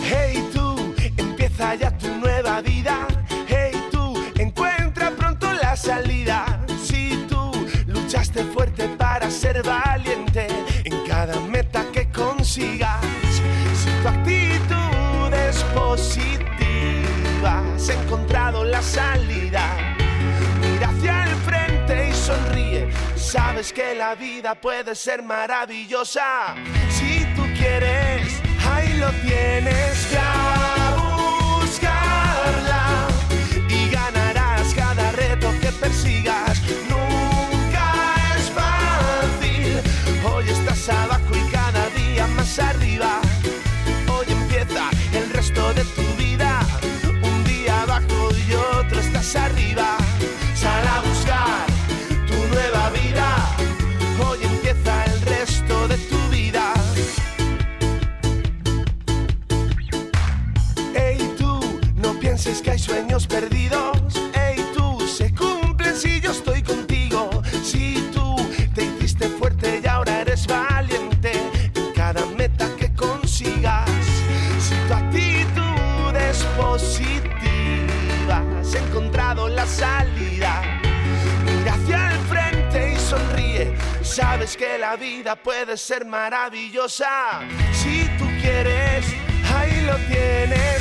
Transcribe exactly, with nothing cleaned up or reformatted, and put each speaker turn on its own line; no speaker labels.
Hey tú, empieza ya tu nueva vida. Hey tú, encuentra pronto la salida. Si tú luchaste fuerte para ser valiente en cada meta que consigas. Si tu actitud es positiva, has encontrado la salida. Mira hacia el frente y sonríe. Sabes que la vida puede ser maravillosa. Si tú quieres, ahí lo tienes que buscarla y ganarás cada reto que persigas. Nunca es fácil. Hoy estás abajo y cada día más arriba. Hoy empieza el resto de tu vida. Un día abajo y otro estás arriba. Sal a buscar tu nueva vida. Hoy empieza el resto de tu vida. Hey tú, no pienses que hay sueños perdidos. Hey tú, se cumplen si yo estoy contigo. Si tú te hiciste fuerte y ahora eres valiente en cada meta que consigas. Si tu actitud es positiva, has encontrado la salida. Mira hacia el frente y sonríe. Sabes que la vida puede ser maravillosa. Si tú quieres, ahí lo tienes.